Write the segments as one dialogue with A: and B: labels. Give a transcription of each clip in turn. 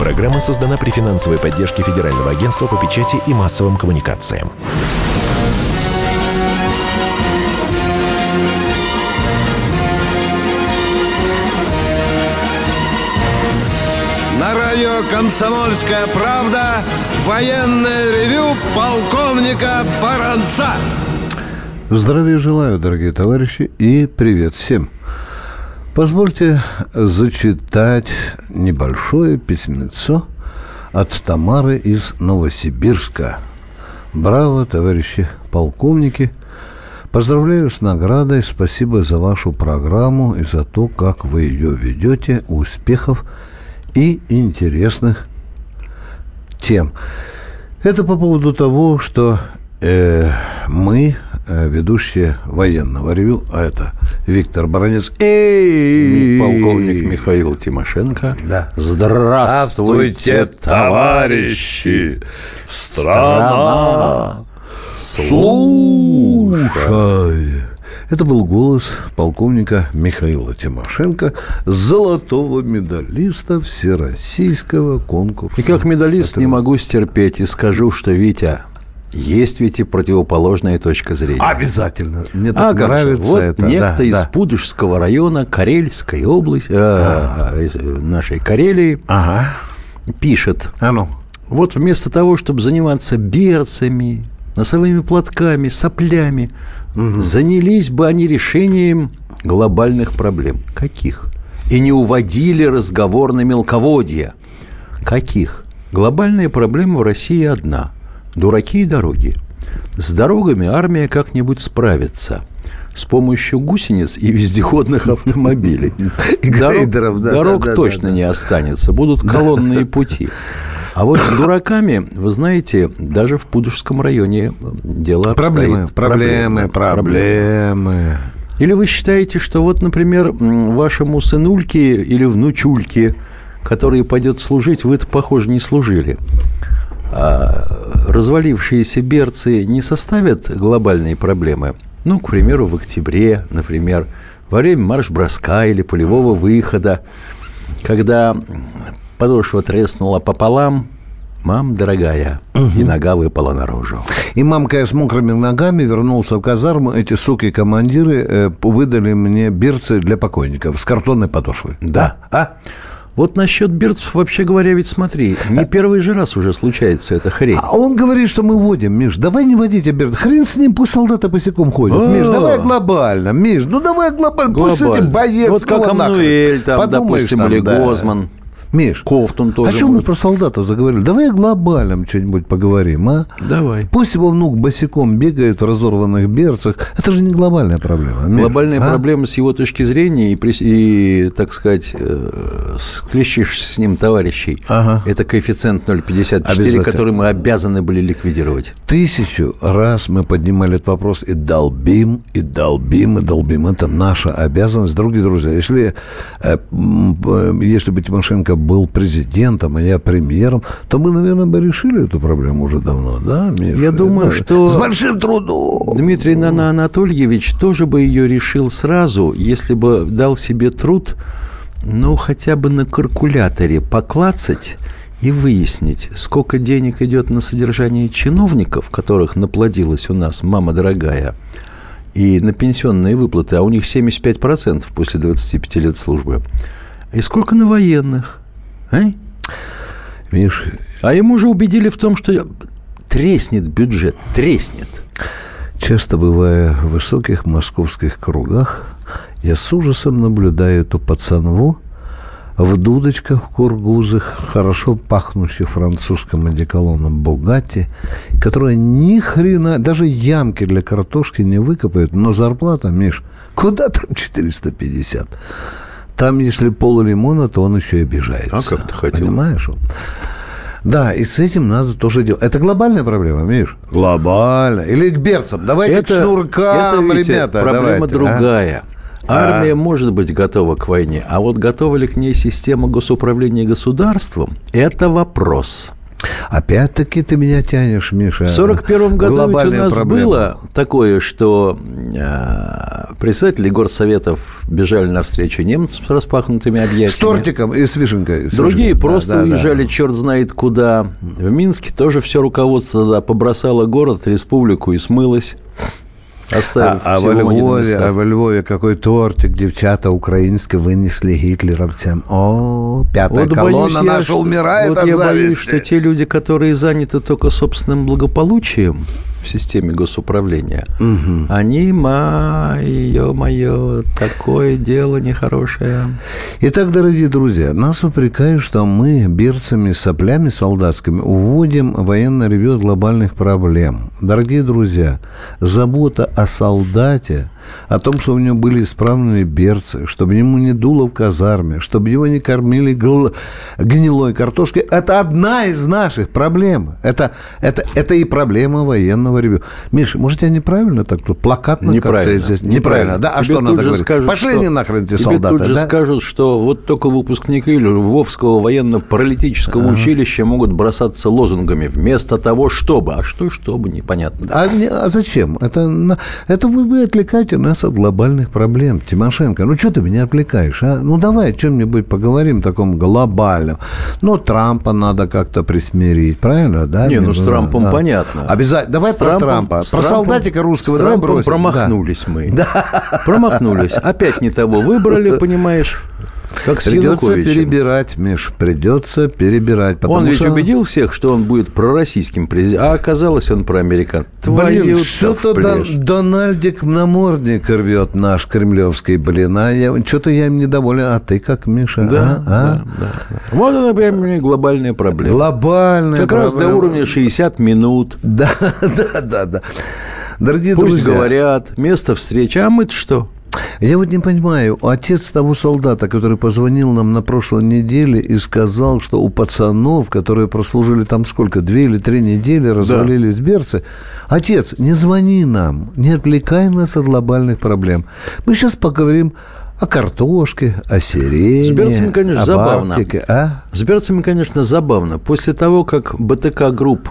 A: Программа создана при финансовой поддержке Федерального агентства по печати и массовым коммуникациям.
B: На радио «Комсомольская правда» военное ревю полковника Баранца.
C: Здравия желаю, дорогие товарищи, и привет всем. Позвольте зачитать небольшое письмецо от Тамары из Новосибирска. Браво, товарищи полковники. Поздравляю с наградой. Спасибо за вашу программу и за то, как вы ее ведете. Успехов и интересных тем. Это по поводу того, что мы, ведущие военного ревю, а это Виктор Баранец и
D: полковник Михаил Тимошенко.
C: Да.
D: Здравствуйте, товарищи! Страна, слушай!
C: Это был голос полковника Михаила Тимошенко, золотого медалиста всероссийского конкурса.
D: И как медалист не могу стерпеть и скажу, что, Витя, есть ведь и противоположная точка зрения.
C: Обязательно. Мне так нравится
D: вот
C: это.
D: Некто из Пудожского района Карельской области, нашей Карелии, пишет. Вот вместо того, чтобы заниматься берцами, носовыми платками, соплями, занялись бы они решением глобальных проблем. Каких? И не уводили разговор на мелководье. Каких? Глобальная проблема в России одна. Дураки и дороги. С дорогами армия как-нибудь справится. С помощью гусениц и вездеходных автомобилей. Дорог точно не останется. Будут колонные пути. А вот с дураками, вы знаете, даже в Пудожском районе дело обстоит.
C: Проблемы.
D: Или вы считаете, что вот, например, вашему сынульке или внучульке, который пойдет служить, вы-то, похоже, не служили. А развалившиеся берцы не составят глобальные проблемы? Ну, к примеру, в октябре, например, во время марш-броска или полевого выхода, когда подошва треснула пополам, мам, дорогая, и нога выпала наружу.
C: И мамка я с мокрыми ногами вернулся в казарму. Эти суки-командиры выдали мне берцы для покойников с картонной подошвой.
D: Да. Вот насчет берцев, вообще говоря, ведь смотри, не первый же раз уже случается эта хрень.
C: А он говорит, что мы водим, Миш, давай не водите берцы. Хрен с ним, пусть солдаты босиком ходят. Миш, давай глобально. Миш, давай глобально. Пусть эти боец.
D: Вот как Амнуэль, там, допустим, или Гозман.
C: Миш,
D: Ковтун тоже.
C: А что мы про солдата заговорили? Давай о глобальном что-нибудь поговорим, а?
D: Давай.
C: Пусть его внук босиком бегает в разорванных берцах. Это же не глобальная проблема. Миш,
D: глобальная проблема с его точки зрения и так сказать, склещишься с ним товарищей. Это коэффициент 0,54, который мы обязаны были ликвидировать.
C: 1000 раз мы поднимали этот вопрос и долбим. Это наша обязанность. Дорогие друзья, если бы Тимошенко был президентом, а я премьером, то мы, наверное, бы решили эту проблему уже давно, да, Миша?
D: Я думаю, что
C: с большим трудом
D: Дмитрий Анатольевич тоже бы ее решил сразу, если бы дал себе труд, хотя бы на калькуляторе поклацать и выяснить, сколько денег идет на содержание чиновников, которых наплодилась у нас мама дорогая, и на пенсионные выплаты, а у них 75% после 25 лет службы. И сколько на военных?
C: Миш,
D: а ему же убедили в том, что треснет бюджет, треснет.
C: Часто бывая в высоких московских кругах, я с ужасом наблюдаю эту пацанву в дудочках, в кургузах, хорошо пахнущих французским одеколоном «Бугатти», которая ни хрена, даже ямки для картошки не выкопает, но зарплата, Миш, куда там 450? Там, если пол-лимона, то он еще и обижается.
D: А как ты хотел?
C: Понимаешь? Да, и с этим надо тоже делать. Это глобальная проблема, Миш? Глобальная. Или к берцам. Давайте к шнуркам, ребята.
D: Проблема другая. Армия может быть готова к войне, а вот готова ли к ней система госуправления государством – это вопрос.
C: Опять-таки ты меня тянешь, Миша.
D: В 1941 году ведь у нас было такое, что председатели горсоветов бежали навстречу немцам с распахнутыми объятиями. С
C: тортиком и с вишенкой.
D: Другие просто уезжали черт знает куда. В Минске тоже все руководство побросало город, республику и смылось.
C: А во Львове какой тортик девчата украинские вынесли гитлеровцам. О, пятая колонна наша умирает от зависти.
D: Я боюсь, что те люди, которые заняты только собственным благополучием в системе госуправления, они, ё-моё, такое дело нехорошее.
C: Итак, дорогие друзья, нас упрекают, что мы берцами, соплями солдатскими уводим военное ревью глобальных проблем. Дорогие друзья, забота о солдате, о том, чтобы у него были исправные берцы, чтобы ему не дуло в казарме, чтобы его не кормили гнилой картошкой, это одна из наших проблем. Это и проблема военного ревью. Миша, может, я неправильно так тут плакатно как-то здесь? Неправильно, да? А что надо говорить?
D: Скажут,
C: пошли не нахрен эти солдаты,
D: тебе тут же скажут, что вот только выпускники Львовского военно-паралитического училища могут бросаться лозунгами вместо того, чтобы. А что, чтобы, непонятно.
C: А зачем? Это вы отвлекаете нас от глобальных проблем. Тимошенко, ну что ты меня отвлекаешь, а? Ну давай о чем-нибудь поговорим таком глобальном. Ну, Трампа надо как-то присмирить, правильно? Да?
D: Не, ну с Трампом понятно.
C: Обязательно. Давай про Трампа. Про солдатика русского давай бросим.
D: С Трампом промахнулись мы. Да. Промахнулись. Опять не того выбрали, понимаешь? Как с
C: придется перебирать, Миш, придется перебирать.
D: Он ведь убедил всех, что он будет пророссийским президентом, а оказалось, он проамериканский.
C: Блин, что-то Дональдик намордник рвет наш кремлевский, блин. Что-то я им недоволен. А ты как, Миша?
D: Да. Вот это прям глобальная проблема.
C: Глобальная
D: как
C: проблема.
D: Раз до уровня 60 минут.
C: Да. Дорогие друзья.
D: Пусть говорят, место встречи. А мы-то что?
C: Я вот не понимаю, отец того солдата, который позвонил нам на прошлой неделе и сказал, что у пацанов, которые прослужили там сколько, 2 или 3 недели, развалились берцы. Отец, не звони нам, не отвлекай нас от глобальных проблем. Мы сейчас поговорим о картошке, о сирене,
D: с берцами, конечно,
C: о
D: забавно.
C: бабке,
D: С берцами, конечно, забавно. После того, как БТК Групп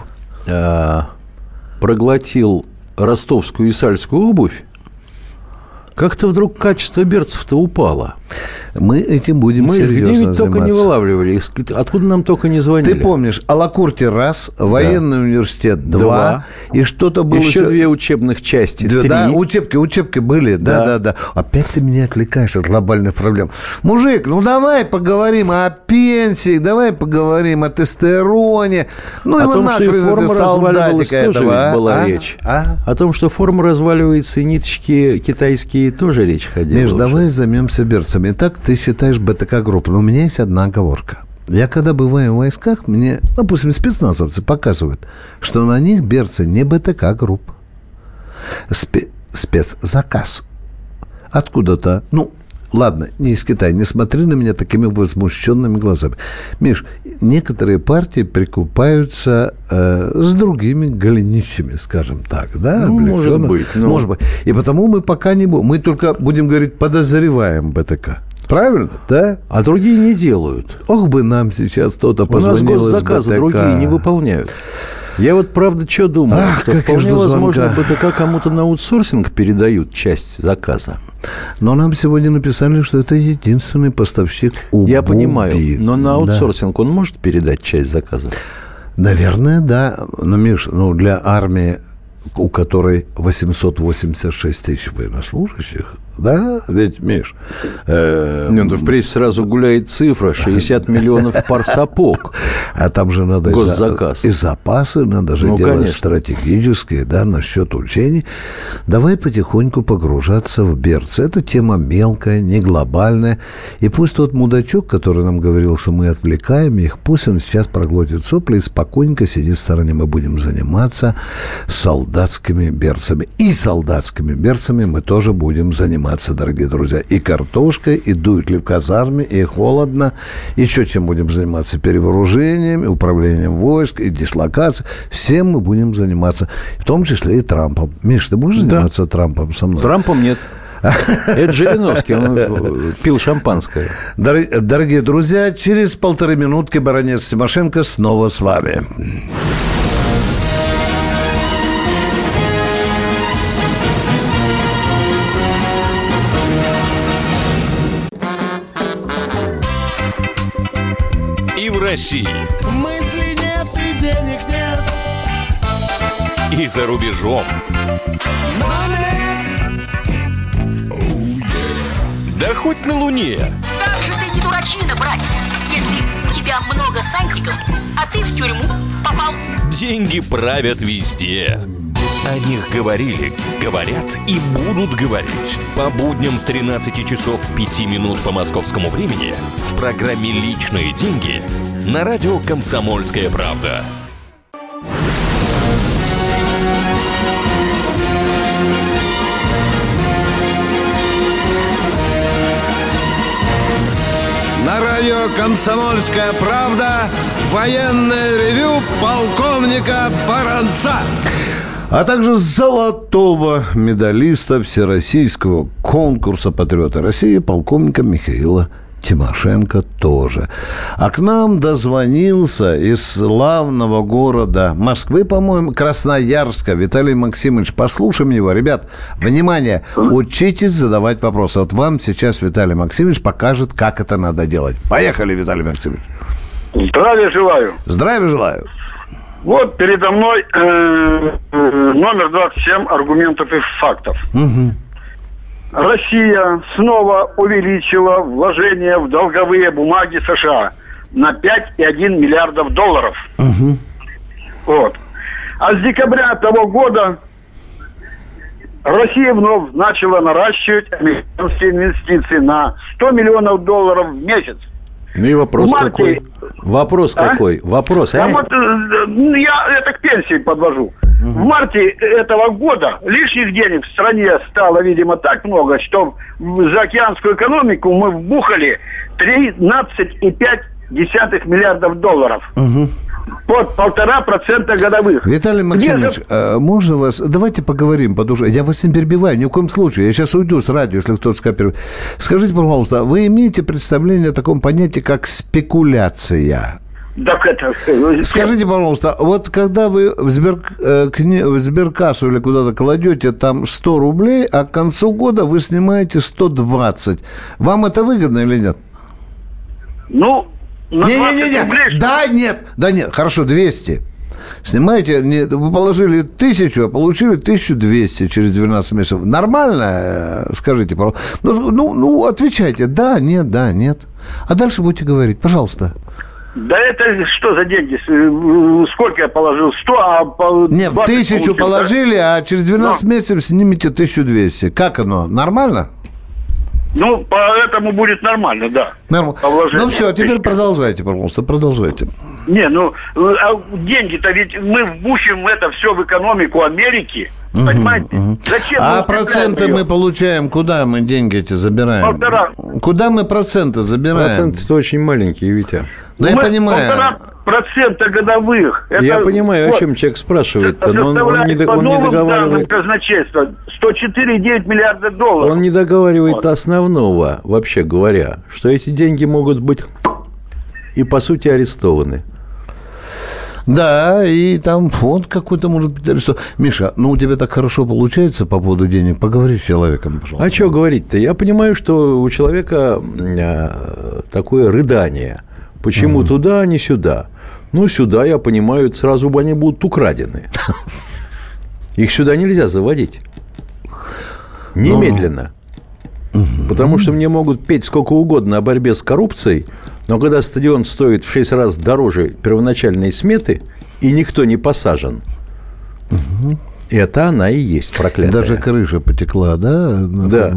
D: проглотил ростовскую и сальскую обувь, как-то вдруг качество берцев-то упало.
C: Мы этим будем серьезно заниматься.
D: Мы где-нибудь только не вылавливали, откуда нам только не звонили.
C: Ты помнишь, Алакурти раз, военный университет 2, и что-то было...
D: Еще 2 учебных части, 3.
C: Да, учебки были, да. Опять ты меня отвлекаешь от глобальных проблем. Мужик, ну давай поговорим о пенсии, давай поговорим о тестостероне. Ну,
D: о том, что и форма разваливалась, тоже ведь была речь. О том, что форма разваливается, и ниточки китайские, тоже речь ходила.
C: Миш, давай займемся берцами. Итак, ты считаешь БТК группу. Но у меня есть одна оговорка. Я когда бываю в войсках, мне, допустим, спецназовцы показывают, что на них берцы не БТК групп. Спецзаказ. Откуда-то, ладно, не из Китая. Не смотри на меня такими возмущенными глазами. Миш, некоторые партии прикупаются с другими голенищами, скажем так. Да?
D: Может быть.
C: Может быть. И потому мы пока не будем. Мы только будем говорить, подозреваем БТК. Правильно, да?
D: А другие не делают.
C: Ох бы нам сейчас кто-то позвонил из БТК.
D: У нас госзаказы другие не выполняют. Я вот, правда, что думаю, что вполне возможно, БТК кому-то на аутсорсинг передают часть заказа.
C: Но нам сегодня написали, что это единственный поставщик обуви.
D: Я понимаю, но на аутсорсинг он может передать часть заказа?
C: Наверное, да. Но, Миш, для армии, у которой 886 тысяч военнослужащих, да, ведь, Миш...
D: в прессе сразу гуляет цифра 60 миллионов пар сапог.
C: А там же надо
D: госзаказ.
C: И запасы надо же делать, конечно, стратегические, да, насчет учений. Давай потихоньку погружаться в берцы. Это тема мелкая, не глобальная. И пусть тот мудачок, который нам говорил, что мы отвлекаем их, пусть он сейчас проглотит сопли и спокойненько сидит в стороне. Мы будем заниматься солдатскими берцами. И солдатскими берцами мы тоже будем заниматься, дорогие друзья. И картошкой, и дует ли в казарме, и холодно. Еще чем будем заниматься? Перевооружением, управлением войск, и дислокацией. Всем мы будем заниматься. В том числе и Трампом. Миш, ты будешь заниматься Трампом со мной?
D: Трампом нет. Это Жириновский, он пил шампанское.
C: Дорогие друзья, через 1,5 минутки баронец Тимошенко снова с вами.
E: И в России.
F: Мысли нет и денег нет.
E: И за рубежом. Да хоть на Луне.
G: Как же ты не дурачина, братец, если у тебя много сантиков, а ты в тюрьму попал.
E: Деньги правят везде. О них говорили, говорят и будут говорить. По будням с 13 часов 5 минут по московскому времени в программе «Личные деньги» на радио «Комсомольская правда».
B: На радио «Комсомольская правда» военное ревю полковника Баранца.
C: А также золотого медалиста Всероссийского конкурса «Патриоты России» полковника Михаила Тимошенко тоже. А к нам дозвонился из славного города Москвы, по-моему, Красноярска, Виталий Максимович. Послушаем его. Ребят, внимание, учитесь задавать вопросы. Вот вам сейчас Виталий Максимович покажет, как это надо делать. Поехали, Виталий Максимович.
H: Здравия желаю.
C: Здравия желаю.
H: Вот передо мной номер 27 аргументов и фактов.
C: Угу.
H: Россия снова увеличила вложения в долговые бумаги США на 5,1 миллиардов долларов.
C: Угу.
H: Вот. А с декабря того года Россия вновь начала наращивать американские инвестиции на 100 миллионов долларов в месяц.
D: Ну и вопрос какой? Вопрос какой? Вопрос,
H: а? Вот, я это к пенсии подвожу. В марте этого года лишних денег в стране стало, видимо, так много, что в заокеанскую экономику мы вбухали 13,5 миллиардов долларов.
C: Угу.
H: Под 1,5% годовых.
C: Виталий Максимович, можно вас... Давайте поговорим, потому что я вас не перебиваю, ни в коем случае. Я сейчас уйду с радио, если кто-то скопирует. Скажите, пожалуйста, вы имеете представление о таком понятии, как спекуляция?
H: Так это...
C: Скажите, пожалуйста, вот когда вы в сберкассу или куда-то кладете там 100 рублей, а к концу года вы снимаете 120, вам это выгодно или нет?
H: Ну...
C: Не-не-не, да нет, хорошо, 200. Снимаете, вы положили 1000, а получили 1200 через 12 месяцев. Нормально, скажите, пожалуйста. Ну, отвечайте, да, нет. А дальше будете говорить, пожалуйста.
H: Да это что за деньги? Сколько я положил? 100, а...
C: Нет, 1000 положили, а через 12 месяцев снимете 1200. Как оно? Нормально?
H: Ну, поэтому будет нормально, да.
C: Нормально. Ну, все, а теперь продолжайте, пожалуйста, продолжайте.
H: Не, деньги-то ведь мы вбухим это все в экономику Америки, понимаете? Зачем?
C: А проценты мы получаем, куда мы деньги эти забираем?
H: 1,5.
C: Куда мы проценты забираем?
D: Проценты-то очень маленькие, Витя.
C: Ну, я понимаю.
H: 1,5% годовых.
D: Я понимаю, о чем человек спрашивает-то, но он не договаривает.
H: Казначейство 104,9 миллиарда долларов.
D: Он не договаривает основного, вообще говоря, что эти деньги могут быть и, по сути, арестованы.
C: Да, и там фонд какой-то может быть арестован. Миша, у тебя так хорошо получается по поводу денег. Поговори с человеком, пожалуйста.
D: А что говорить-то? Я понимаю, что у человека такое рыдание. Почему туда, а не сюда? Ну, сюда, я понимаю, сразу они будут украдены. Их сюда нельзя заводить. Немедленно. Потому что мне могут петь сколько угодно о борьбе с коррупцией, но когда стадион стоит в 6 раз дороже первоначальной сметы, и никто не посажен, это она и есть проклятая.
C: Даже крыша потекла, да?
D: Да.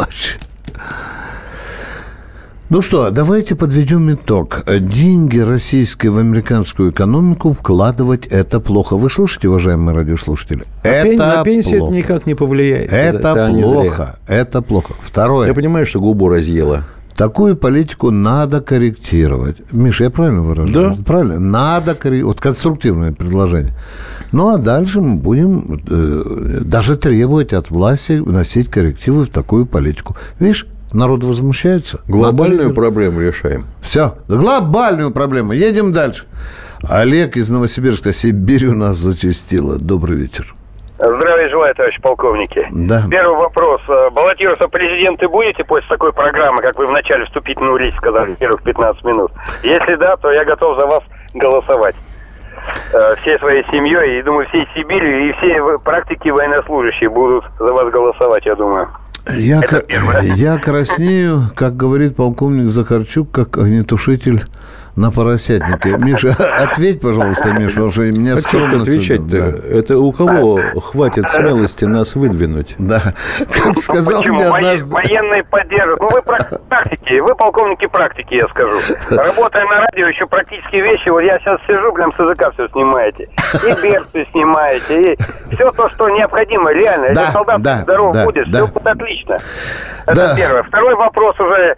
C: Ну что, давайте подведем итог. Деньги российские в американскую экономику вкладывать – это плохо. Вы слышите, уважаемые радиослушатели?
D: На пенсию это никак не повлияет.
C: Это плохо. Это плохо. Второе.
D: Я понимаю, что губу разъела.
C: Такую политику надо корректировать. Миша, я правильно выражаюсь? Да. Правильно? Надо корректировать. Вот конструктивное предложение. Ну, а дальше мы будем даже требовать от власти вносить коррективы в такую политику. Видишь, народ возмущается.
D: Глобальную проблему решаем.
C: Все, глобальную проблему. Едем дальше. Олег из Новосибирска. Сибирь у нас зачастила. Добрый вечер.
I: Здравия желаю, товарищи полковники.
C: Да.
I: Первый вопрос. Баллотироваться в президенты будете после такой программы, как вы в начале вступительную речь сказали, первых 15 минут? Если да, то я готов за вас голосовать. Всей своей семьей, и, думаю, всей Сибири, и все практики военнослужащие будут за вас голосовать, я думаю.
C: Я краснею, как говорит полковник Захарчук, как огнетушитель на поросятнике. Миша, ответь, пожалуйста, Миша, потому что меня скромно...
D: отвечать-то? Да. Это у кого хватит смелости нас выдвинуть?
C: Да. Как сказал мне однажды...
I: Военные поддерживают. Ну, вы практики, вы полковники практики, я скажу. Работая на радио, еще практические вещи. Вот я сейчас сижу, прям с языка все снимаете. И берцы снимаете, и все то, что необходимо, реально. Если солдат здоров будет, все будет отлично. Это первое. Второй вопрос уже.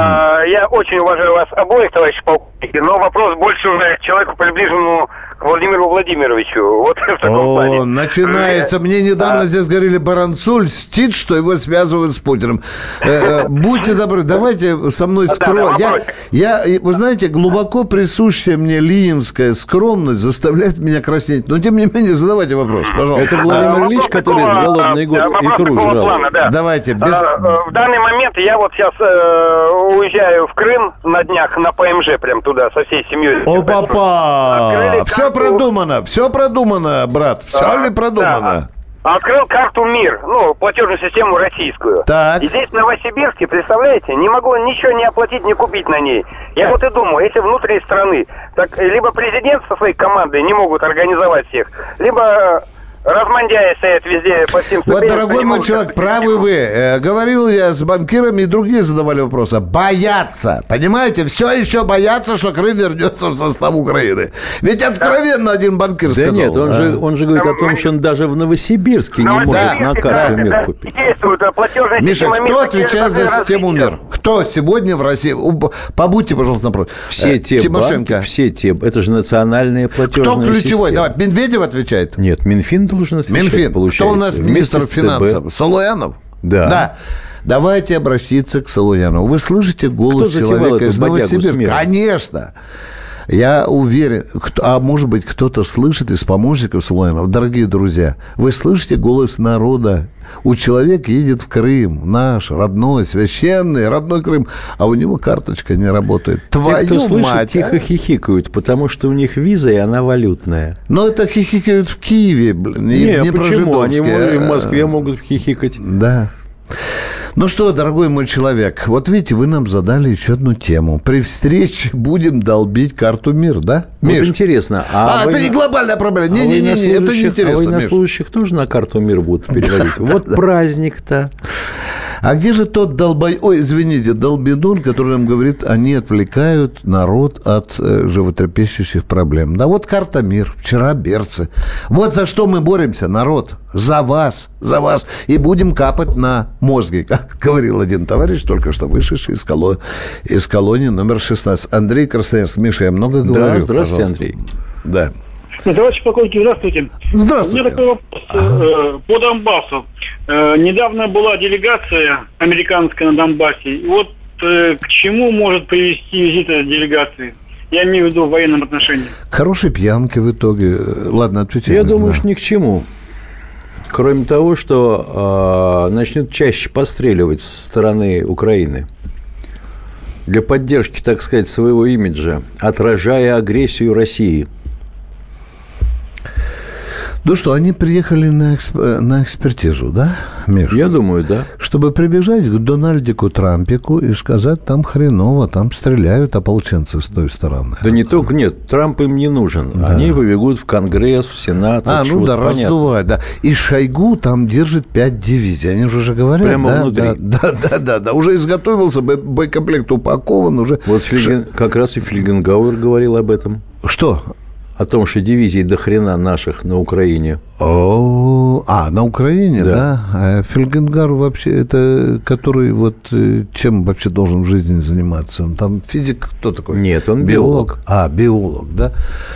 I: Я очень уважаю вас обоих, товарищи полковники. Но вопрос больше уже к человеку, приближенному к Владимиру Владимировичу. Вот в таком плане.
C: Начинается. Мне недавно здесь говорили, Баранцуль льстит, что его связывают с Путиным. Будьте добры, давайте со мной скромно. Вы знаете, глубоко присущая мне ленинская скромность заставляет меня краснеть. Но, тем не менее, задавайте вопрос, пожалуйста.
D: Это Владимир Ильич, который в голодный год икру жрал.
C: Давайте.
I: В данный момент я вот сейчас уезжаю в Крым на днях на ПМЖ, прям туда, со всей семьей.
C: О, папа! Все продумано, брат. Все ли продумано?
I: Открыл карту МИР, платежную систему российскую.
C: Так.
I: И здесь в Новосибирске, представляете, не могу ничего не оплатить, не купить на ней. Я вот и думаю, если внутри страны, так либо президент со своей командой не могут организовать всех, либо... Размандяи стоят везде по всем ступеням.
C: Вот, дорогой мой человек, правы вы. Говорил я с банкирами, и другие задавали вопросы. Боятся. Понимаете? Все еще боятся, что Крым вернется в состав Украины. Ведь откровенно один банкир сказал.
D: Да нет, он же говорит о том, что он даже в Новосибирске не может на карту МИР купить.
C: Миша, кто отвечает за систему МИР? Кто сегодня в России? Побудьте, пожалуйста, напротив.
D: Все те банки, это же национальные платежные системы.
C: Кто ключевой? Давай, Медведев отвечает?
D: Нет, Минфин должен отвечать,
C: Минфин.
D: получается.
C: Кто у нас министр финансов? Салуянов?
D: Да.
C: Давайте обратиться к Салуянову. Вы слышите голос человека из Новосибирска? Конечно. Я уверен, а может быть, кто-то слышит из помощников Салуянова. Дорогие друзья, вы слышите голос народа. У человека едет в Крым, наш родной, священный, родной Крым, а у него карточка не работает.
D: Те, кто слышит, тихо хихикают, потому что у них виза, и она валютная.
C: Но это хихикают в Киеве, блин,
D: не почему? Они в Москве могут хихикать.
C: Да. Ну что, дорогой мой человек, вот видите, вы нам задали еще одну тему. При встрече будем долбить карту МИР, да?
D: Миш? Вот интересно.
C: Это не глобальная проблема. Не, это не интересно.
D: А военнослужащих тоже на карту МИР будут переводить? Вот праздник-то.
C: А где же тот долбидун, который нам говорит, они отвлекают народ от животрепещущих проблем? Да вот карта МИР, вчера берцы. Вот за что мы боремся, народ. За вас. И будем капать на мозги, как говорил один товарищ, только что вышедший из колонии номер 16. Андрей Красноярск. Миша, я много говорю.
D: Да, здравствуйте, Андрей.
C: Да.
J: Товарищи полковники, здравствуйте.
C: Здравствуйте.
J: У меня такой вопрос по Донбассу. Недавно была делегация американская на Донбассе. И вот к чему может привести визит этой делегации? Я имею в виду в военном отношении.
C: К хорошей пьянке в итоге. Ладно, отвечай.
D: Я думаю, что ни к чему. Кроме того, что начнут чаще постреливать со стороны Украины для поддержки, так сказать, своего имиджа, отражая агрессию России.
C: Ну что, они приехали на экспертизу, да, Миша?
D: Я думаю, да.
C: Чтобы прибежать к Дональдику Трампику и сказать, там хреново, там стреляют ополченцы с той стороны.
D: Да не только, нет, Трамп им не нужен. Да. Они побегут в Конгресс, в Сенат.
C: Раздувать, да. И Шойгу там держит 5 дивизий, они же уже говорят.
D: Прямо внутри.
C: Да, уже изготовился, боекомплект упакован уже.
D: Вот как раз и Фельгенгауэр говорил об этом.
C: Что?
D: О том, что дивизий до хрена наших на Украине.
C: На Украине,
D: да?
C: А Фельгенгар вообще, это который вот чем вообще должен в жизни заниматься? Он там физик, кто такой?
D: Нет, он биолог.
C: Биолог, да?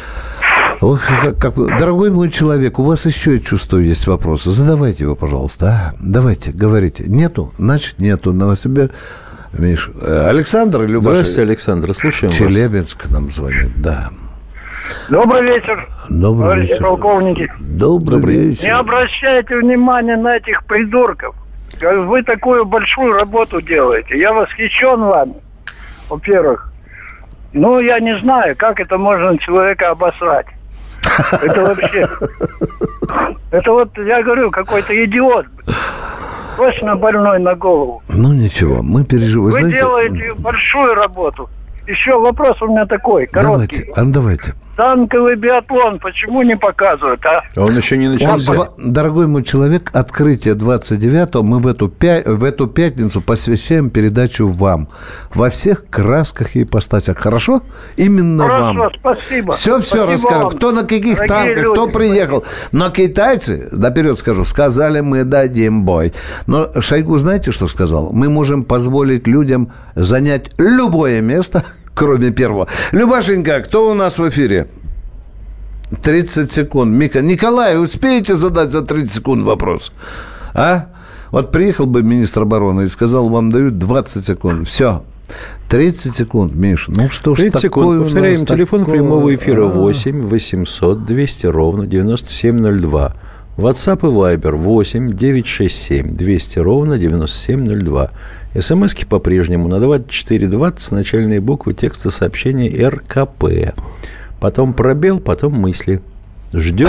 C: Дорогой мой человек, у вас еще, я чувствую, есть вопросы. Задавайте его, пожалуйста. Давайте, говорите. Нету? Значит, нету. Новосибирск. Миш, Александр или Любаша?
D: Здравствуйте, Александр, слушаем
C: Челябинск нам звонит, да.
J: Добрый вечер, товарищи полковники.
C: Добрый вечер.
J: Не обращайте внимания на этих придурков. Вы такую большую работу делаете. Я восхищен вами, во-первых. Я не знаю, как это можно человека обосрать. Это вообще... Это вот, я говорю, какой-то идиот. Точно больной на голову.
C: Ничего, мы переживаем.
J: Вы делаете большую работу. Еще вопрос у меня такой, короткий.
C: Давайте.
J: Танковый биатлон почему не показывают, а?
D: Он еще не начался.
C: Дорогой мой человек, открытие 29-го мы в эту пятницу посвящаем передачу вам. Во всех красках и ипостасях. Хорошо? Именно вам.
J: Хорошо, спасибо.
C: Все расскажем. Кто на каких танках, кто приехал. Но китайцы, наперед скажу, сказали, мы дадим бой. Но Шойгу знаете, что сказал? Мы можем позволить людям занять любое место, кроме первого. Любашенька, кто у нас в эфире? 30 секунд. Николай, успеете задать за 30 секунд вопрос? Вот приехал бы министр обороны и сказал, вам дают 20 секунд. Все. 30 секунд, Миш. Что ж
D: 30 секунд. Повторяем, телефон прямого эфира 8 800 200 ровно 9702. WhatsApp и Viber 8 967 200 ровно 9702. СМСки по-прежнему на 2420 начальные буквы текста сообщения РКП. Потом пробел, потом мысли. Ждем.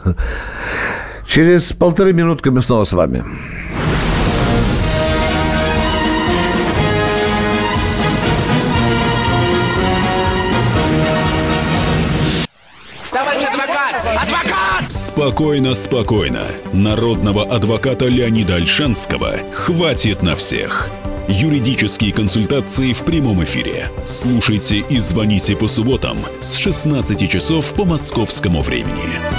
C: Через 1,5 минутки мы снова с вами.
F: Товарищ адвокат! Адвокат!
K: Спокойно, спокойно. Народного адвоката Леонида Ольшанского хватит на всех. Юридические консультации в прямом эфире. Слушайте и звоните по субботам с 16 часов по московскому времени.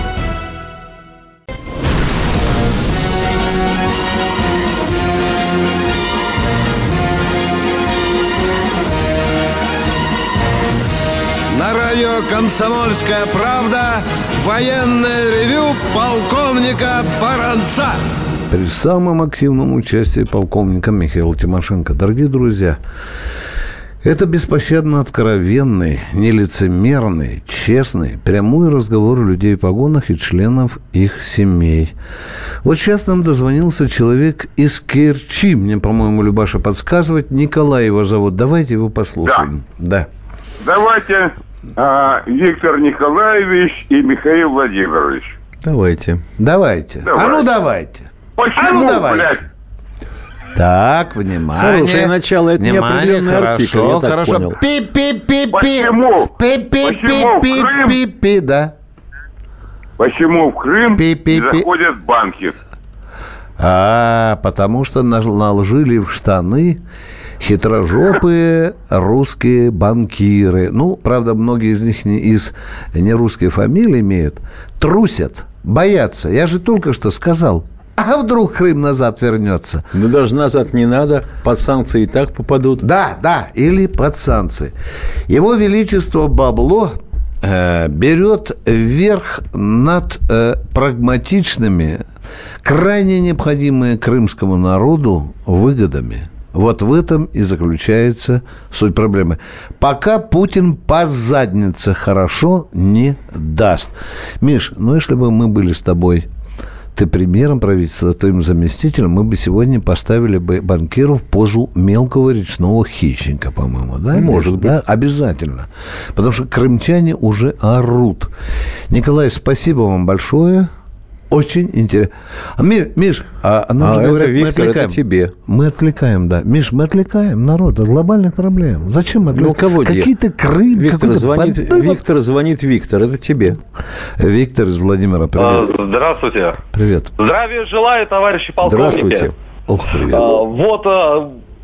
B: На радио «Комсомольская правда» военное ревю полковника Баранца.
C: При самом активном участии полковника Михаила Тимошенко. Дорогие друзья, это беспощадно откровенный, нелицемерный, честный, прямой разговор людей в погонах и членов их семей. Вот сейчас нам дозвонился человек из Керчи. Мне, по-моему, Любаша подсказывает. Николай его зовут. Давайте его послушаем. Да.
L: Давайте Виктор Николаевич и Михаил Владимирович.
C: Давайте. Давайте. Давайте.
L: Почему, блядь?
C: Так, внимание.
D: Хорошее начало, это неопределенный артикль, я так понял.
C: Пи-пи-пи-пи-пи-пи-пи-пи, да.
L: Почему в Крым не заходят банки?
C: Потому что наложили в штаны хитрожопые русские банкиры. Правда, многие из них не русские фамилии имеют. Трусят, боятся. Я же только что сказал. А вдруг Крым назад вернется?
D: Да даже назад не надо. Под санкции и так попадут.
C: Да, или под санкции. Его Величество бабло берет верх над прагматичными, крайне необходимыми крымскому народу выгодами. Вот в этом и заключается суть проблемы. Пока Путин по заднице хорошо не даст. Миш, если бы мы были с тобой, ты премьером правительства, твоим заместителем, мы бы сегодня поставили бы банкиров в позу мелкого речного хищника, по-моему, да?
D: Может быть.
C: Да, обязательно. Потому что крымчане уже орут. Николай, спасибо вам большое. Очень интересно. Миш, нам же говорят,
D: Виктор,
C: мы отвлекаем.
D: Это тебе.
C: Мы отвлекаем, да. Миш, мы отвлекаем народ от глобальных проблем. Зачем отвлекаем?
D: Кого
C: какие-то Крым,
D: Виктор звонит, Виктор, это тебе.
C: Виктор из Владимира, привет.
M: Здравствуйте.
C: Привет.
M: Здравия желаю, товарищи полковники.
D: Здравствуйте.
C: Ох, привет.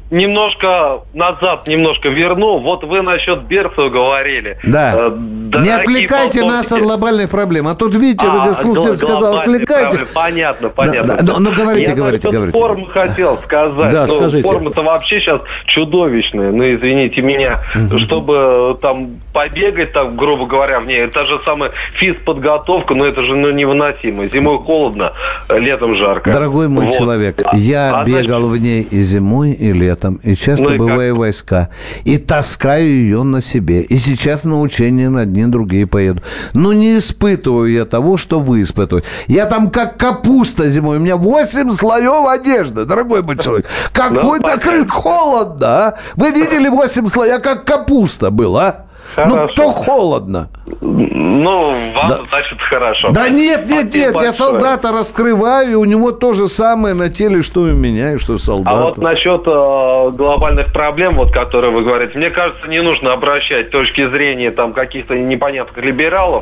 M: немножко назад верну. Вот вы насчет берцев говорили.
C: Да. Не отвлекайте нас от глобальных проблем. А тут, видите, радиослушатель сказал, отвлекайте.
M: Понятно.
C: Да. Ну, говорите.
M: Форму хотел сказать.
D: Да, скажите.
M: Форма-то вообще сейчас чудовищная. Ну, извините меня. Чтобы там побегать, так, грубо говоря, в ней, это же самая физподготовка, но это же невыносимо. Зимой холодно, летом жарко.
C: Дорогой мой человек, я бегал в ней и зимой, и летом, и часто бываю в войска, и таскаю ее на себе. И сейчас на учения на одни другие поеду. Но не испытываю я того, что вы испытываете. Я там как капуста зимой. У меня 8 слоев одежды, дорогой мой человек. Какой-то холодно, а? Вы видели 8 слоев? Я как капуста был, а? Хорошо. Ну, кто холодно?
M: Ну, вам, значит, хорошо.
C: Да нет, я солдата раскрываю, и у него то же самое на теле, что и у меня, и что у солдата.
M: А вот насчет глобальных проблем, вот, которые вы говорите, мне кажется, не нужно обращать точки зрения там каких-то непонятных либералов.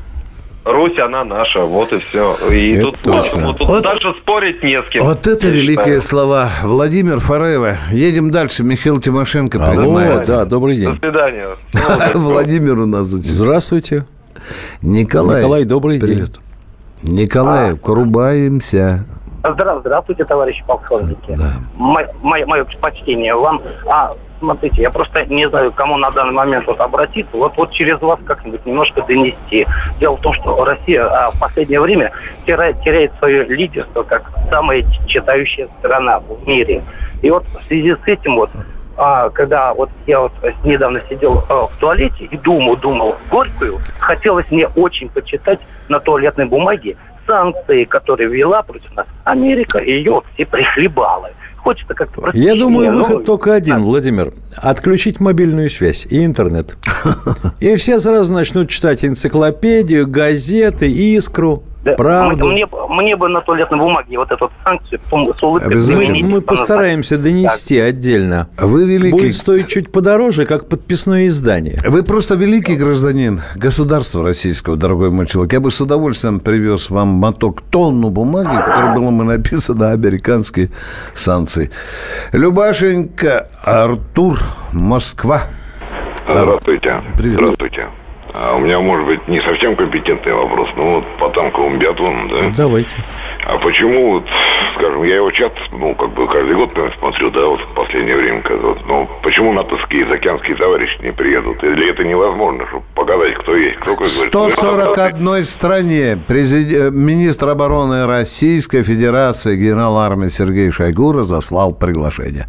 M: Русь, она наша, вот и все. И
C: это
M: тут даже спорить не с кем.
C: Вот это великие слова. Владимир Форева. Едем дальше. Михаил Тимошенко принимает.
D: Да, добрый день.
M: До свидания.
C: Владимир у нас.
D: Здравствуйте.
C: Николай,
D: добрый день.
C: Николай, врубаемся.
N: Здравствуйте, товарищи полковники. Да. Мое почтение вам. Смотрите, я просто не знаю, к кому на данный момент обратиться. Вот через вас как-нибудь немножко донести. Дело в том, что Россия в последнее время теряет свое лидерство как самая читающая страна в мире. И вот в связи с этим когда я недавно сидел в туалете и думал горькую, хотелось мне очень почитать на туалетной бумаге санкции, которые ввела против нас Америка, и ее все прихлебала. Хочется как-то...
D: Я думаю, выход только один, Владимир. Отключить мобильную связь и интернет. И все сразу начнут читать энциклопедию, газеты, «Искру», «Правду».
N: Мне бы на туалетной бумаге вот эту санкцию с улыбкой...
D: Мы постараемся донести отдельно.
C: Вы великий...
D: Будет стоить чуть подороже, как подписное издание.
C: Вы просто великий гражданин государства российского, дорогой мой человек. Я бы с удовольствием привез вам тонну бумаги, в которой было бы написано американские санкции. Любашенька, Артур, Москва.
L: Здравствуйте.
C: Привет.
L: Здравствуйте. У меня, может быть, не совсем компетентный вопрос, но вот по танковому биатлону, да?
D: Давайте.
L: А почему, скажем, я его часто, каждый год смотрю, да, вот в последнее время, но почему натовские заокеанские товарищи не приедут? Или это невозможно, чтобы показать, кто есть? Кто, как говорит,
C: 141 стране министр обороны Российской Федерации генерал армии Сергей Шойгу разослал приглашение.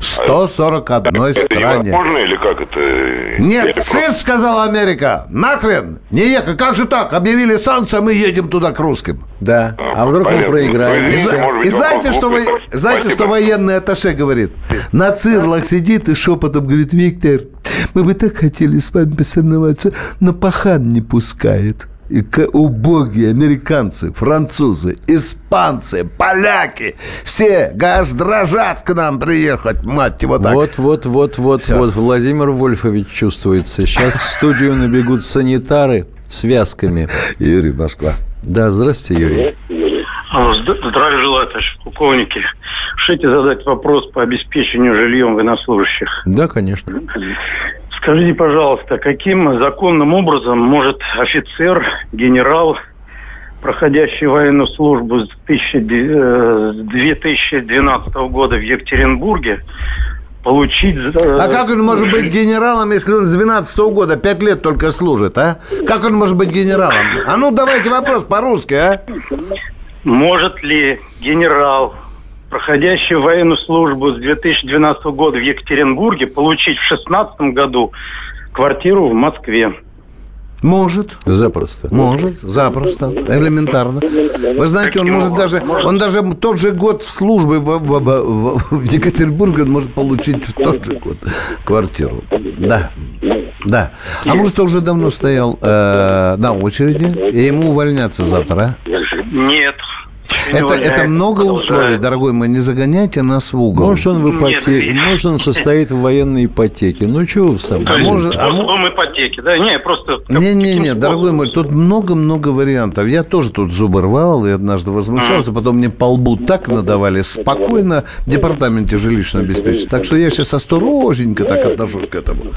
C: 141 стране.
L: Это невозможно или как это?
C: Нет, СИС, сказала Америка. Нахрен, не ехать. Как же так? Объявили санкции, мы едем туда к русским.
D: Да. А вдруг мы проиграем?
C: И знаете, что военный атташе говорит? На цирлах сидит и шепотом говорит: Виктор, мы бы так хотели с вами посоревноваться, но пахан не пускает. И убогие американцы, французы, испанцы, поляки, все аж дрожат к нам приехать, мать его так.
D: Вот, Владимир Вольфович чувствуется. Сейчас в студию набегут санитары с вязками.
C: Юрий, Москва.
D: Да, здравствуйте, Юрий.
J: Здравия желаю, товарищи полковники. Решите задать вопрос по обеспечению жильем военнослужащих.
D: Да, конечно.
J: Скажите, пожалуйста, каким законным образом может офицер, генерал, проходящий военную службу с 2012 года в Екатеринбурге, получить...
C: А как он может быть генералом, если он с 2012 года 5 лет только служит, а? Как он может быть генералом? А ну, давайте вопрос по-русски, а?
J: Может ли генерал, проходящий военную службу с 2012 года в Екатеринбурге, получить в 2016 году квартиру в Москве?
C: Может.
D: Запросто.
C: Может, запросто. Элементарно. Вы знаете, он может даже тот же год службы в Екатеринбурге он может получить в тот же год квартиру. Да. Да. А может, он уже давно стоял на очереди, и ему увольняться завтра, а?
J: Нет.
C: Это много условий, дорогой мой, не загоняйте нас в угол.
D: Может, он в ипотеке, может, он состоит в военной ипотеке. Ну, чего вы сами?
J: ипотеки, да? Не, просто...
C: Не, дорогой мой, тут много-много вариантов. Я тоже тут зубы рвал и однажды возмущался, потом мне по лбу так надавали спокойно в департаменте жилищного обеспечения. Так что я сейчас осторожненько так отношусь к этому.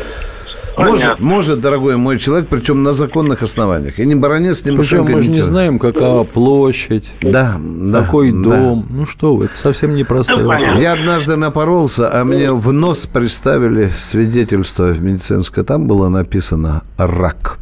C: Может, дорогой мой человек, причем на законных основаниях. И ни баронец, ни мышенька,
D: мы же не знаем, какова площадь, какой дом. Ну что вы, это совсем непростой вопрос.
C: Я однажды напоролся, а мне в нос приставили свидетельство медицинское. Там было написано «рак».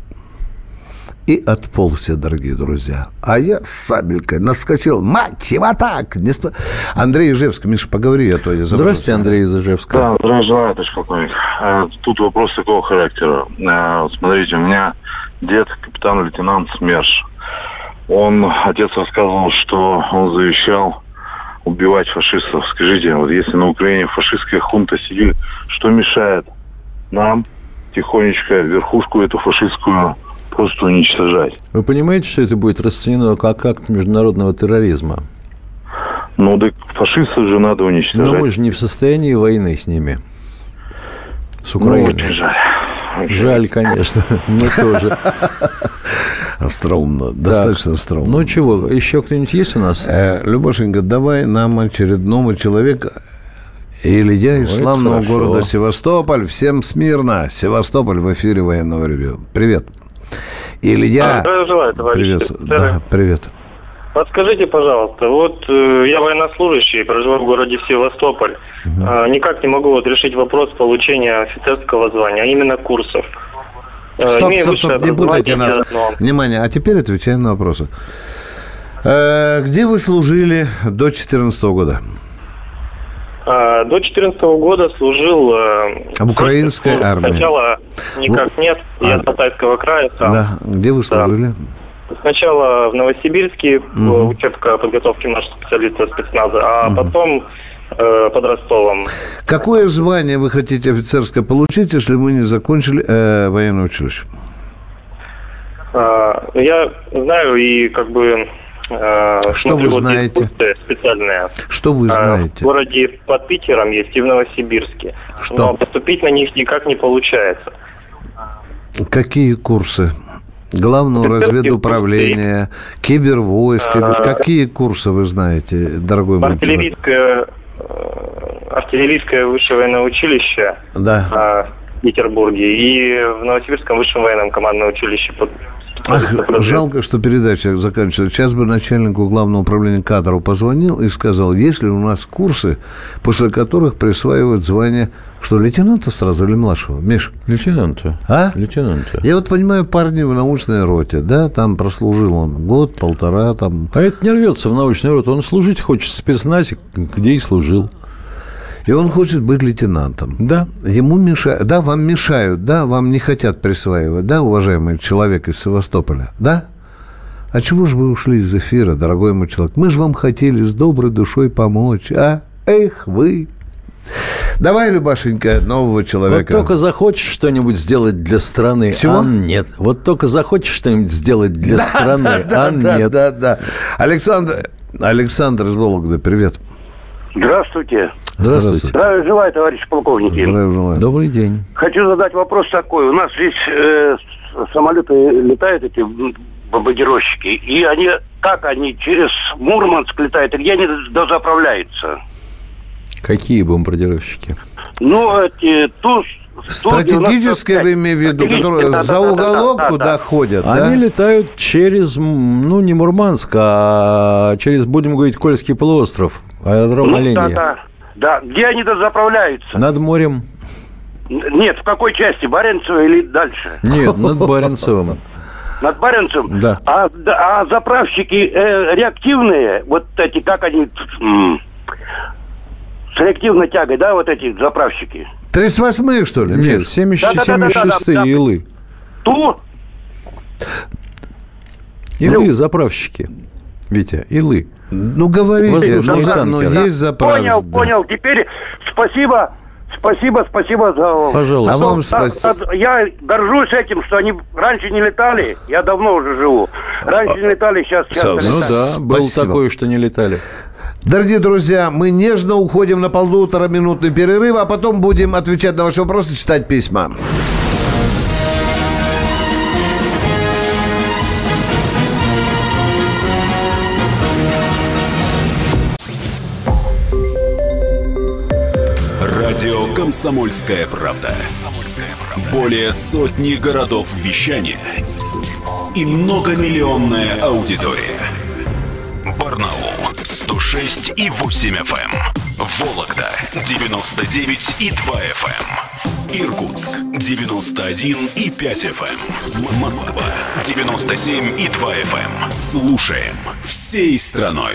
C: И отполз я, дорогие друзья. А я с сабелькой наскочил. Мать его так! Андрей Ижевский. Миша, поговори, а то я забыл.
D: Здравствуйте, Андрей из Ижевска.
O: Да, здравия желаю, товарищ полковник. Тут вопрос такого характера. Смотрите, у меня дед, капитан-лейтенант СМЕРШ. Отец рассказывал, что он завещал убивать фашистов. Скажите, вот если на Украине фашистская хунта сидит, что мешает нам тихонечко верхушку эту фашистскую просто уничтожать?
D: Вы понимаете, что это будет расценено как акт международного терроризма?
O: Ну, так фашистов же надо уничтожать.
D: Но мы же не в состоянии войны с ними. С Украиной.
O: Ну, очень жаль.
D: Жаль, конечно. Мы тоже.
C: Остроумно. Достаточно остроумно.
D: Ну, чего? Еще кто-нибудь есть у нас?
C: Любашенька, давай нам очередному человеку. Илья из славного города Севастополь. Всем смирно. Севастополь в эфире военного ревью. Привет. Илья.
P: Здравия желаю, товарищи.
C: Привет. Да, привет.
P: Подскажите, пожалуйста, вот я военнослужащий, проживаю в городе Севастополь. Никак не могу решить вопрос получения офицерского звания, а именно курсов.
C: Стоп, не путайте нас. Внимание, а теперь отвечаем на вопросы. Где вы служили до 2014 года?
P: До 2014 года служил
C: в украинской армии.
P: Сначала никак нет, я с Алтайского края сам.
C: Да, где вы служили?
P: Сначала в Новосибирске, учебка подготовки наших специалистов спецназа, а потом под Ростовом.
C: Какое звание вы хотите офицерское получить, если вы не закончили военное училище?
P: Я знаю и как бы...
C: Что вы знаете?
P: Специальные.
C: Что вы знаете?
P: В городе под Питером есть и в Новосибирске.
C: Что?
P: Но поступить на них никак не получается.
C: Какие курсы? Главного разведуправления, кибервойск. Какие курсы вы знаете, дорогой мой человек?
P: Артиллерийское высшее военное училище в Петербурге и в Новосибирском высшем военном командном училище.
C: Жалко, что передача заканчивается. Сейчас бы начальнику главного управления кадров позвонил и сказал, есть ли у нас курсы, после которых присваивают звание, что, лейтенанта сразу или младшего? Миш?
D: Лейтенанта.
C: А?
D: Лейтенанта.
C: Я вот понимаю, парни в научной роте, да, там прослужил он год, полтора, там.
D: А это не рвется в научную роту, он служить хочет в спецназе, где и служил.
C: И он хочет быть лейтенантом.
D: Да.
C: Ему мешают. Да, вам мешают. Да, вам не хотят присваивать. Да, уважаемый человек из Севастополя. Да? А чего же вы ушли из эфира, дорогой мой человек? Мы же вам хотели с доброй душой помочь. А? Эх, вы. Давай, Любашенька, нового человека.
D: Вот только захочешь что-нибудь сделать для страны, а нет. Вот только захочешь что-нибудь сделать для страны, а нет.
C: Да. Александр из Вологды, привет.
Q: Здравствуйте.
C: Здравствуйте.
Q: Здравия желаю, товарищи полковники.
C: Здравия желаю.
D: Добрый день.
Q: Хочу задать вопрос такой. У нас здесь самолеты летают, эти бомбардировщики, и они через Мурманск летают, и где они дозаправляются?
D: Какие бомбардировщики?
Q: Ну, эти
C: стратегические вы имеете в виду, которые за уголок куда ходят, да?
D: Они летают через, не Мурманск, а через, будем говорить, Кольский полуостров, аэродром Оленья.
Q: Да, где они дозаправляются?
D: Над морем.
Q: Нет, в какой части? Баренцево или дальше?
D: Нет, над Баренцевым.
Q: Над Баренцевым?
D: Да.
Q: А заправщики реактивные, вот эти, как они... С реактивной тягой, да, вот эти заправщики?
C: 38-е, что ли?
D: Нет, 76-е Илы.
Q: Ту?
D: Илы заправщики. Витя, Илы.
C: Ну, говорите, но есть заправки.
Q: Понял. Теперь спасибо за...
C: Пожалуйста. А вам спасибо.
Q: Я горжусь этим, что они раньше не летали. Я давно уже живу. Раньше не летали, сейчас часто летают.
D: Ну да, было такое, что не летали.
C: Дорогие друзья, мы нежно уходим на 1,5-минутный перерыв, а потом будем отвечать на ваши вопросы, читать письма.
K: Радио «Комсомольская правда». Более сотни городов вещания и многомиллионная аудитория. Барнаул 106,8 FM, Вологда 99,2 FM, Иркутск 91,5 FM, Москва 97,2 FM. Слушаем всей страной.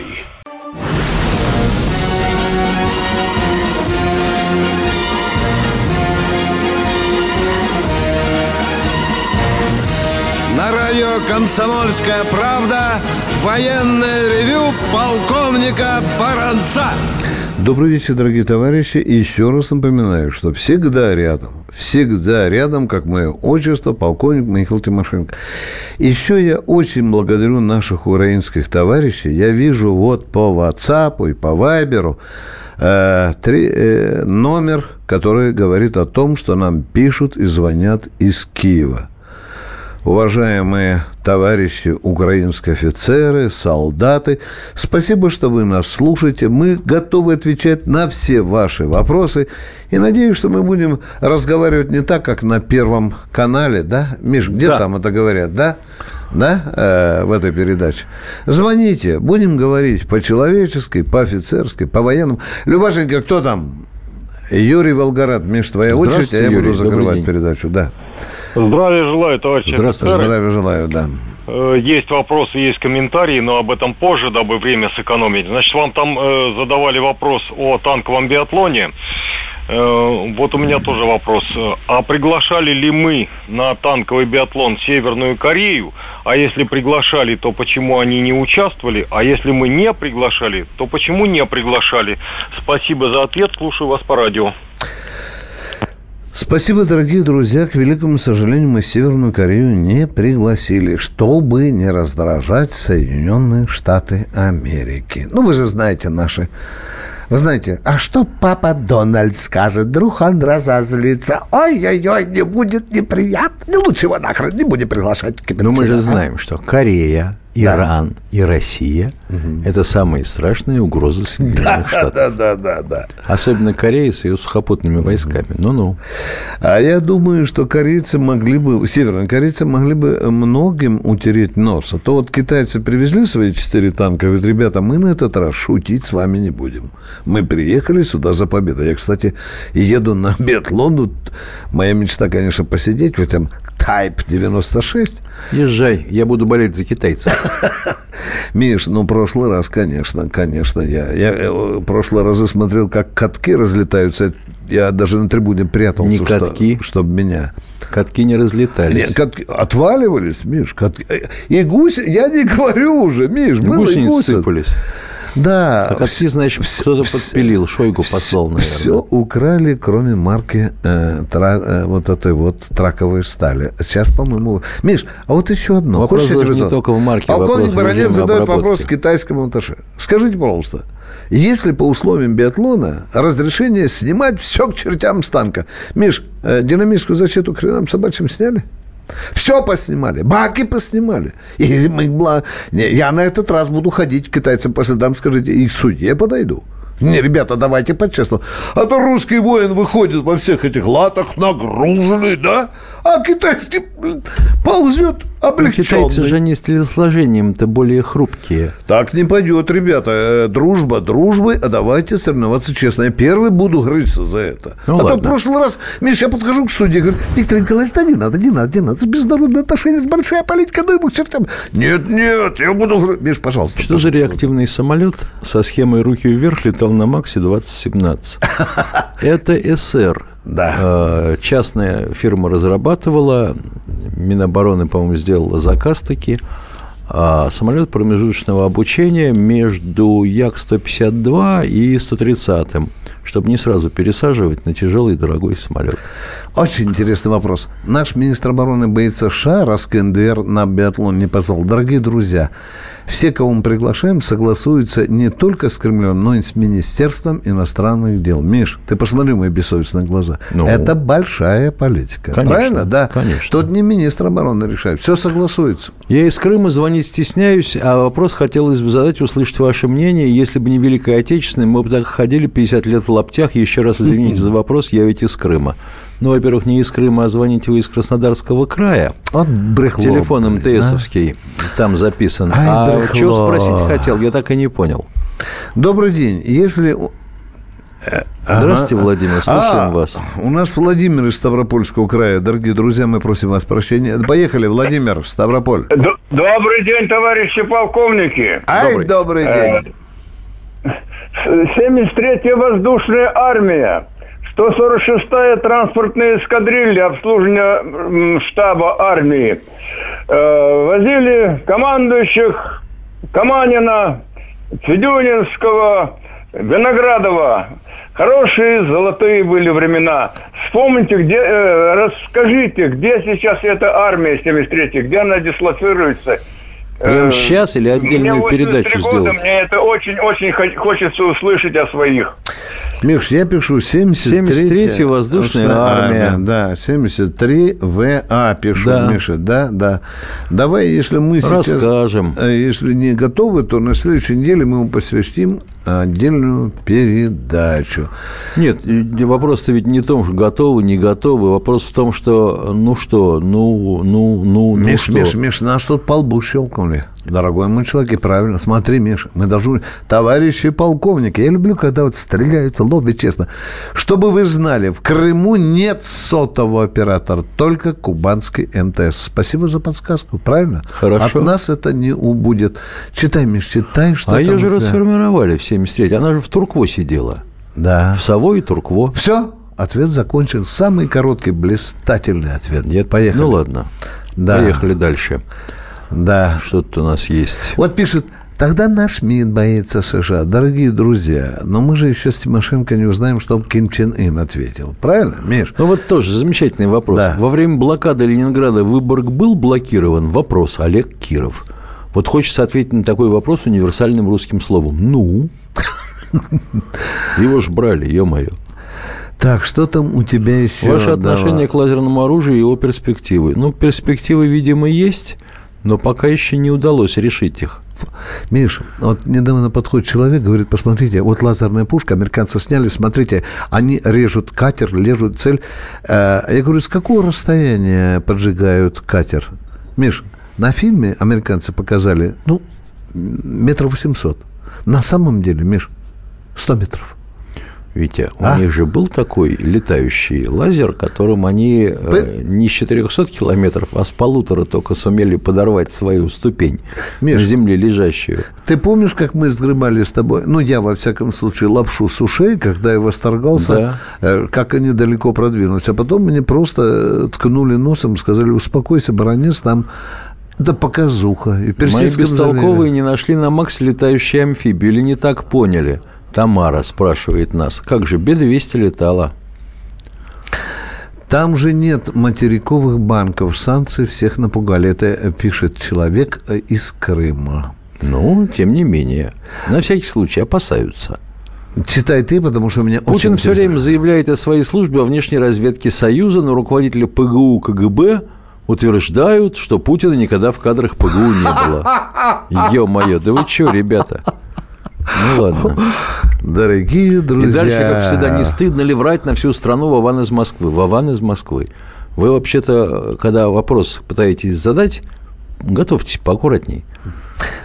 B: На радио «Комсомольская правда» военное ревю полковника Баранца.
C: Добрый вечер, дорогие товарищи. И еще раз напоминаю, что всегда рядом, как мое отчество, полковник Михаил Тимошенко. Еще я очень благодарю наших украинских товарищей. Я вижу вот по WhatsApp и по Viber номер, который говорит о том, что нам пишут и звонят из Киева. Уважаемые товарищи украинские офицеры, солдаты, спасибо, что вы нас слушаете. Мы готовы отвечать на все ваши вопросы. И надеюсь, что мы будем разговаривать не так, как на Первом канале, да? Миш, где там это говорят, да? Да, в этой передаче. Звоните, будем говорить по-человечески, по-офицерски, по-военному. Любашенька, кто там? Юрий Волгоград. Миш, твоя очередь, а я буду закрывать передачу, да.
R: Здравия желаю, товарищи.
C: Здравствуйте. Здравия желаю, да.
R: Есть вопросы, есть комментарии, но об этом позже, дабы время сэкономить. Значит, вам там задавали вопрос о танковом биатлоне. Вот у меня тоже вопрос. А приглашали ли мы на танковый биатлон Северную Корею? А если приглашали, то почему они не участвовали? А если мы не приглашали, то почему не приглашали? Спасибо за ответ. Слушаю вас по радио.
C: Спасибо, дорогие друзья. К великому сожалению, мы Северную Корею не пригласили, чтобы не раздражать Соединенные Штаты Америки. Ну, вы же знаете наши... Вы знаете, а что папа Дональд скажет? Вдруг он разозлится. Ой-ой-ой, не будет неприятно. Лучше его нахрен не будем приглашать.
D: Но мы же знаем, что Корея, Иран и Россия – это самые страшные угрозы Соединенных Штатов. Да. Особенно Корея с ее сухопутными войсками. Ну-ну.
C: А я думаю, что северные корейцы могли бы многим утереть нос. А то вот китайцы привезли свои 4 танка, говорят, ребята, мы на этот раз шутить с вами не будем. Мы приехали сюда за победой. Я, кстати, еду на биатлон. Моя мечта, конечно, посидеть в этом Type 96.
D: Езжай, я буду болеть за китайцев.
C: Миш, прошлый раз, конечно, я прошлые разы смотрел, как катки разлетаются. Я даже на трибуне прятался,
D: не катки,
C: чтобы меня...
D: Катки не разлетались.
C: Катки отваливались, Миш. И гуси, я не говорю уже, Миш,
D: гусеницы сыпались.
C: Да.
D: Так катки, значит, кто-то подпилил, Шойгу послал, наверное.
C: Все украли, кроме марки вот этой вот траковой стали. Сейчас, по-моему... Миш, а вот еще одно.
D: Вопрос не только в марке.
C: Полковник Баранец задает вопрос китайскому атташе. Скажите, пожалуйста, если по условиям биатлона разрешение снимать все к чертям с танка. Миш, динамическую защиту к хренам собачьим сняли? Все поснимали, баки поснимали. И я на этот раз буду ходить к китайцам по следам, скажите, и к суде подойду. Не, ребята, давайте по-честному. А то русский воин выходит во всех этих латах нагруженный, да? А китайский ползет облегченный.
D: Китайцы же они с телосложением-то более хрупкие.
C: Так не пойдет, ребята. Дружба дружбы, а давайте соревноваться честно. Я первый буду грызться за это.
D: Ладно.
C: То в прошлый раз, Миш, я подхожу к судье, говорю, Виктор Николаевич, да не надо. Международные отношения, большая политика, ну ему к чертям. Нет, я буду грызться. Миш, пожалуйста.
D: Что за реактивный самолет со схемой руки вверх летал на МАКСе 2017? Это СР.
C: Да.
D: Частная фирма разрабатывала, Минобороны, по-моему, сделала заказ таки. самолет промежуточного обучения между Як-152 и 130, чтобы не сразу пересаживать на тяжелый и дорогой самолет.
C: Очень интересный вопрос. Наш министр обороны боится США, раз КНДР на биатлон не позвал. Дорогие друзья, все, кого мы приглашаем, согласуются не только с Кремлем, но и с Министерством иностранных дел. Миш, ты посмотри мои бессовестные глаза. Это большая политика.
D: Конечно,
C: правильно? Да.
D: Конечно.
C: Тут не министр обороны решает. Все согласуется.
D: Я из Крыма звонить стесняюсь, а вопрос хотелось бы задать, услышать ваше мнение. Если бы не Великая Отечественная, мы бы так ходили 50 лет в лаптях. Еще раз извините за вопрос, я ведь из Крыма. Ну, во-первых, не из Крыма, а звоните вы из Краснодарского края.
C: Вот брехло.
D: Телефон МТСовский там записан. А что спросить хотел, я так и не понял.
C: Добрый день. Если...
D: Здравствуйте, Владимир, слушаем вас.
C: У нас Владимир из Ставропольского края. Дорогие друзья, мы просим вас прощения. Поехали, Владимир, Ставрополь.
S: Добрый день, товарищи полковники.
C: Добрый день.
S: 73-я воздушная армия, 146-я транспортная эскадрилья обслуживания штаба армии. Возили командующих Каманина, Федюнинского, Виноградова. Хорошие золотые были времена. Вспомните, расскажите, где сейчас эта армия 73-я, где она дислоцируется?
D: Прямо сейчас или отдельную передачу сделать?
S: Мне это очень-очень хочется услышать о своих.
C: Миш, я пишу
D: 73-я воздушная армия.
C: Да, 73 ВА пишу, да. Миша. Да. Давай, если мы сейчас...
D: Расскажем.
C: Если не готовы, то на следующей неделе мы ему посвятим отдельную передачу.
D: Нет, вопрос-то ведь не в том, что готовы, не готовы. Вопрос в том, что,
C: Миш, нас тут по лбу щелкнули. Дорогой мой человек, и правильно. Смотри, Миш, мы должны... Товарищи полковники, я люблю, когда вот стреляют в лобби, честно. Чтобы вы знали, в Крыму нет сотового оператора, только кубанский МТС. Спасибо за подсказку, правильно?
D: Хорошо.
C: От нас это не убудет. Читай, Миш, читай, что там...
D: ее же расформировали в 73-й. Она же в Туркво сидела.
C: Да.
D: В Саво и Туркво.
C: Все, ответ закончен. Самый короткий, блистательный ответ.
D: Нет,
C: поехали.
D: Ну, ладно. Да. Поехали дальше.
C: Да.
D: Что-то у нас есть.
C: Вот пишет, тогда наш МИД боится США. Дорогие друзья, но мы же еще с Тимошенко не узнаем, что Ким Чен Ын ответил. Правильно, Миш?
D: Ну, вот тоже замечательный вопрос. Да. Во время блокады Ленинграда Выборг был блокирован? Вопрос. Олег Киров. Вот хочется ответить на такой вопрос универсальным русским словом. Ну? Его ж брали, ё-моё.
C: Так, что там у тебя еще?
D: Ваше отношение к лазерному оружию и его перспективы. Ну, перспективы, видимо, есть, но пока еще не удалось решить их.
C: Миш, вот недавно подходит человек, говорит, посмотрите, вот лазерная пушка, американцы сняли, смотрите, они режут катер, режут цель. Я говорю, с какого расстояния поджигают катер? Миш, на фильме американцы показали, 800 метров. На самом деле, Миш, 100 метров.
D: Витя, у них же был такой летающий лазер, которым они не с 400 километров, а с 1,5 только сумели подорвать свою ступень, Миш, на земле лежащую.
C: Ты помнишь, как мы сгребали с тобой, я, во всяком случае, лапшу с ушей, когда я восторгался, как они далеко продвинулись. А потом мне просто ткнули носом, сказали, успокойся, баронец, там... Да показуха.
D: Мои бестолковые не нашли на Максе летающую амфибию или не так поняли? Тамара спрашивает нас, как же Б-200 летала?
C: Там же нет материковых банков, санкции всех напугали. Это пишет человек из Крыма.
D: Ну, тем не менее, на всякий случай опасаются.
C: Читай ты, потому что у меня
D: Путин все время заявляет о своей службе во внешней разведке Союза, но руководители ПГУ, КГБ утверждают, что Путина никогда в кадрах ПГУ не было. Ё-моё, да вы чё, ребята? Ну, ладно.
C: Дорогие друзья.
D: И дальше, как всегда, не стыдно ли врать на всю страну Вован из Москвы? Вован из Москвы. Вы вообще-то, когда вопрос пытаетесь задать, готовьтесь поаккуратней.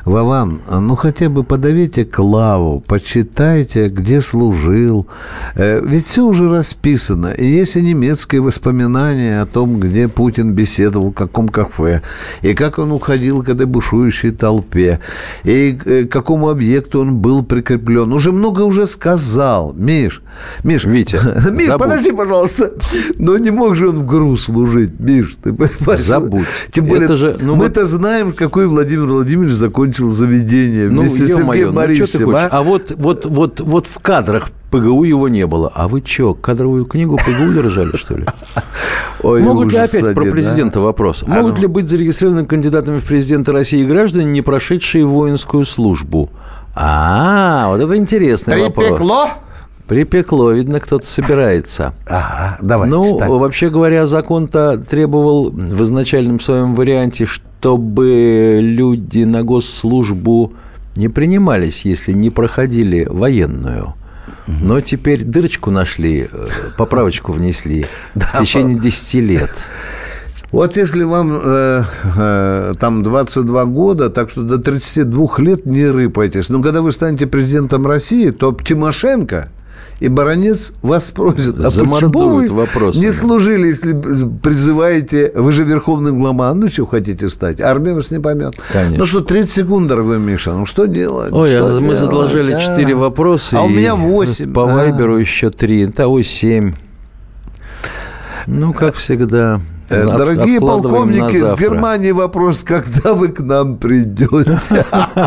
C: Вован, ну хотя бы подавите клаву, почитайте, где служил. Ведь все уже расписано. И есть и немецкие воспоминания о том, где Путин беседовал, в каком кафе, и как он уходил к этой бушующей толпе, и к какому объекту он был прикреплен. Уже много сказал. Миш,
D: Витя,
C: Миш, подожди, пожалуйста. Но не мог же он в ГРУ служить, Миш. Ты понимаешь?
D: Забудь.
C: Тем более, мы-то знаем, какой Владимир Владимирович закончил заведение вместе с Сергеем Борисовичем.
D: А вот в кадрах ПГУ его не было. А вы что, кадровую книгу ПГУ держали, что ли?
C: Ой,
D: могут ли опять про президента вопрос? Могут ли быть зарегистрированы кандидатами в президенты России граждане, не прошедшие воинскую службу? Вот это интересный вопрос. Припекло, видно, кто-то собирается.
C: Ага, давай.
D: читай. Вообще говоря, закон-то требовал в изначальном своем варианте, чтобы люди на госслужбу не принимались, если не проходили военную. Но теперь дырочку нашли, поправочку внесли в течение 10 лет.
C: Вот если вам там 22 года, так что до 32 лет не рыпайтесь. Но когда вы станете президентом России, то Тимошенко и Баранец вас спросят, а почему вы не служили, если призываете, вы же верховный главнокомандующий хотите стать, армия вас не поймет.
D: Конечно.
C: Ну что, 30 секунд, вы, Миша, ну что делать?
D: Мы задолжали 4 вопроса.
C: А у меня 8.
D: По Вайберу еще 3, того 7. Ну, как всегда.
C: Дорогие полковники, с Германии вопрос, когда вы к нам придете?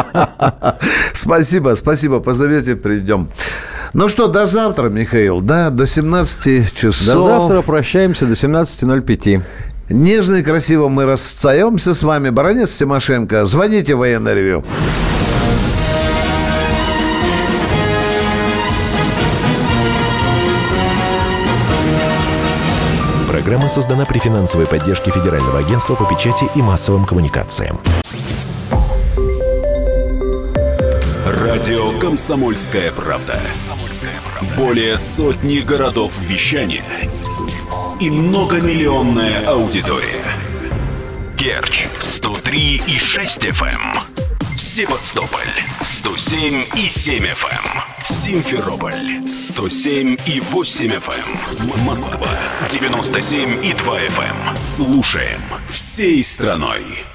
C: Спасибо, позовете, придем. Ну что, до завтра, Михаил, да, до 17 часов.
D: До завтра, прощаемся до 17:05.
C: Нежно и красиво мы расстаемся с вами. Баранец, Тимошенко, звоните в Военное ревю.
A: Программа создана при финансовой поддержке Федерального агентства по печати и массовым коммуникациям.
K: Радио «Комсомольская правда». Более сотни городов вещания и многомиллионная аудитория. Керчь 103,6 FM. Севастополь 107,7 FM. Симферополь 107,8 FM. Москва 97,2 FM. Слушаем всей страной.